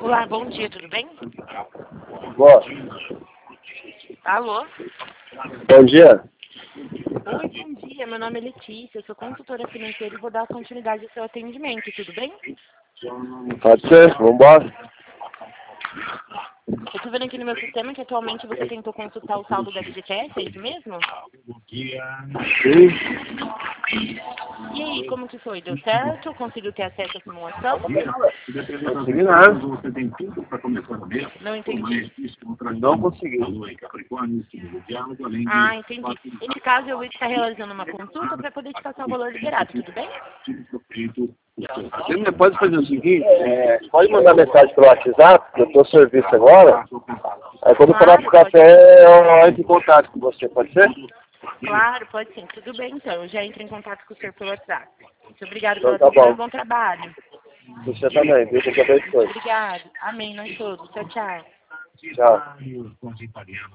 Olá, bom dia, tudo bem? Boa. Alô? Bom dia. Oi, bom dia, meu nome é Letícia, eu sou consultora financeira e vou dar continuidade ao seu atendimento, tudo bem? Pode ser, vambora. Eu tô vendo aqui no meu sistema que atualmente você tentou consultar o saldo da FGTS, é isso mesmo? Sim. E aí, como que foi? Deu certo? Conseguiu ter acesso à simulação? Consegui nada. Não entendi. Não consegui. Ah, entendi. Nesse caso, eu vou estar realizando uma consulta para poder te passar o valor liberado, tudo bem? Você pode fazer o seguinte, pode mandar mensagem pelo WhatsApp, que eu estou serviço agora. Aí quando eu parar pro Claro, pode sim. café, eu entro em contato com você, pode ser? Claro, pode sim. Tudo bem, então. Eu já entro em contato com o senhor pelo WhatsApp. Muito obrigada Então pela tá atenção e bom. bom trabalho. Você também, viu? Que eu Obrigada. Amém, nós todos. Tchau, tchau. Tchau.